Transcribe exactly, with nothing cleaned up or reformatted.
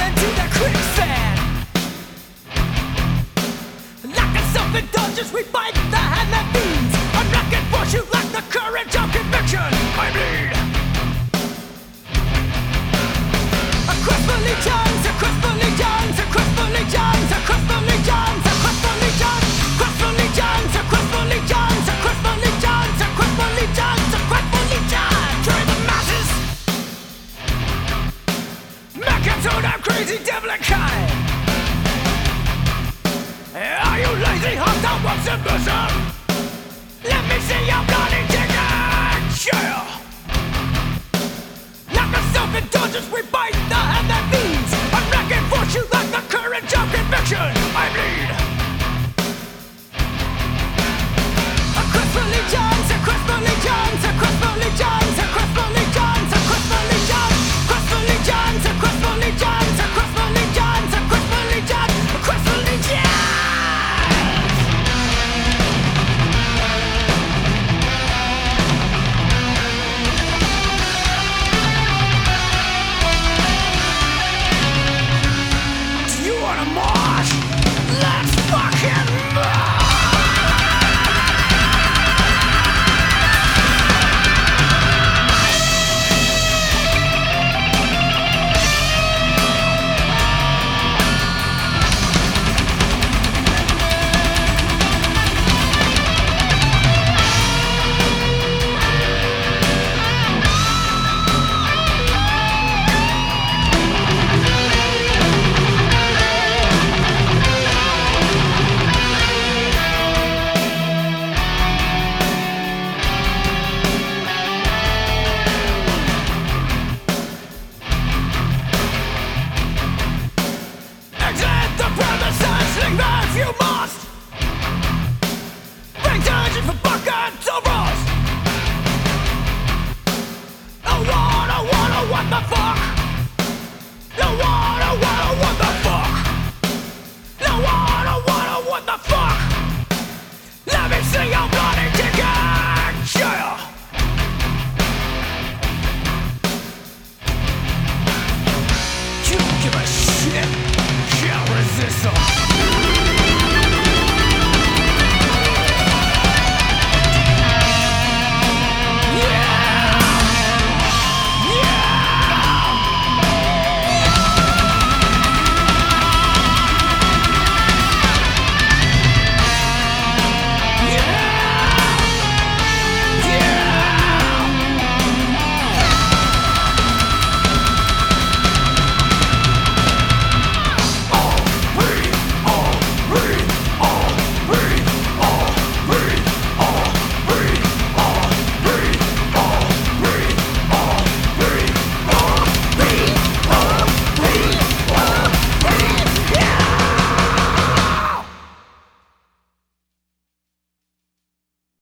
into the quicksand. Like a self-indulgence, we bite the hand that feeds. I'm not gonna force you like the courage of conviction. I bleed. Across the legions, across the legions, across the legions, across the legions, across the legions, across the legions, across the legions, across the legions, across the legions, across the legions. Train the masses. Make it so damn crazy, devilish kind. Are you lazy, hot dog, what's in bosom? Let me see your bloody ticket. Yeah. Like a self-indulgence, we bite